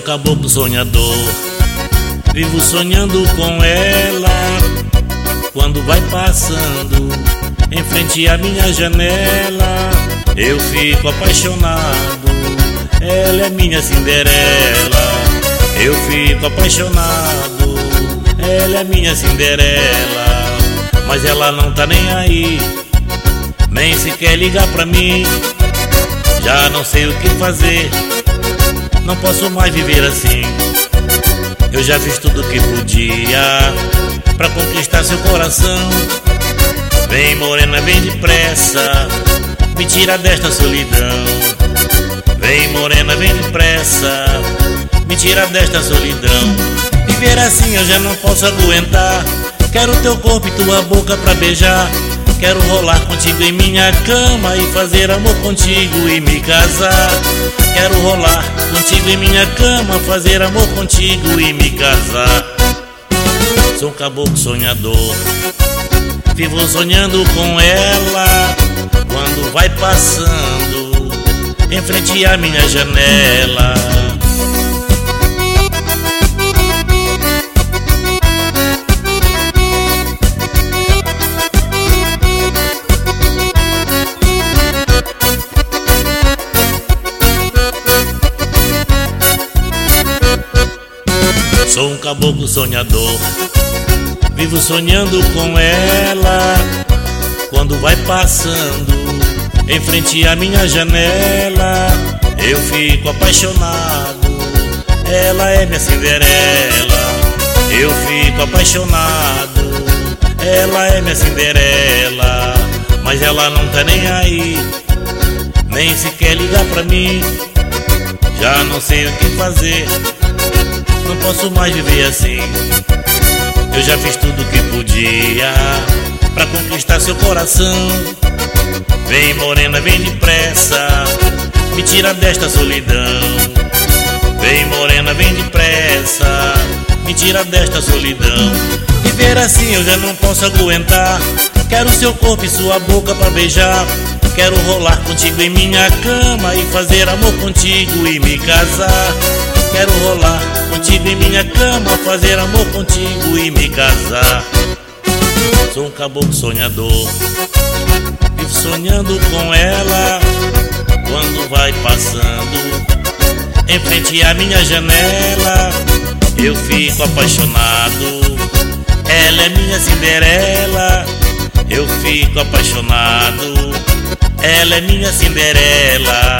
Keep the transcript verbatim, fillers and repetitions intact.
caboclo sonhador, vivo sonhando com ela. Quando vai passando em frente à minha janela, eu fico apaixonado. Ela é minha Cinderela. Eu fico apaixonado. Ela é minha Cinderela. Mas ela não tá nem aí, nem sequer ligar pra mim. Já não sei o que fazer, não posso mais viver assim. Eu já fiz tudo o que podia pra conquistar seu coração. Vem morena, vem depressa, me tira desta solidão. Vem morena, vem depressa, me tira desta solidão. Viver assim eu já não posso aguentar. Quero teu corpo e tua boca pra beijar. Quero rolar contigo em minha cama e fazer amor contigo e me casar. Quero rolar contigo em minha cama, fazer amor contigo e me casar. Sou um caboclo sonhador, vivo sonhando com ela. Quando vai passando em frente à minha janela, sou um caboclo sonhador, vivo sonhando com ela. Quando vai passando em frente à minha janela, eu fico apaixonado. Ela é minha Cinderela. Eu fico apaixonado. Ela é minha Cinderela. Mas ela não tá nem aí, nem sequer ligar pra mim. Já não sei o que fazer, não posso mais viver assim. Eu já fiz tudo o que podia pra conquistar seu coração. Vem morena, vem depressa, me tira desta solidão. Vem morena, vem depressa, me tira desta solidão. Viver assim eu já não posso aguentar. Quero seu corpo e sua boca pra beijar. Quero rolar contigo em minha cama e fazer amor contigo e me casar. Quero rolar contigo em minha cama, fazer amor contigo e me casar. Sou um caboclo sonhador, vivo sonhando com ela. Quando vai passando em frente à minha janela, eu fico apaixonado. Ela é minha Cinderela. Eu fico apaixonado. Ela é minha Cinderela.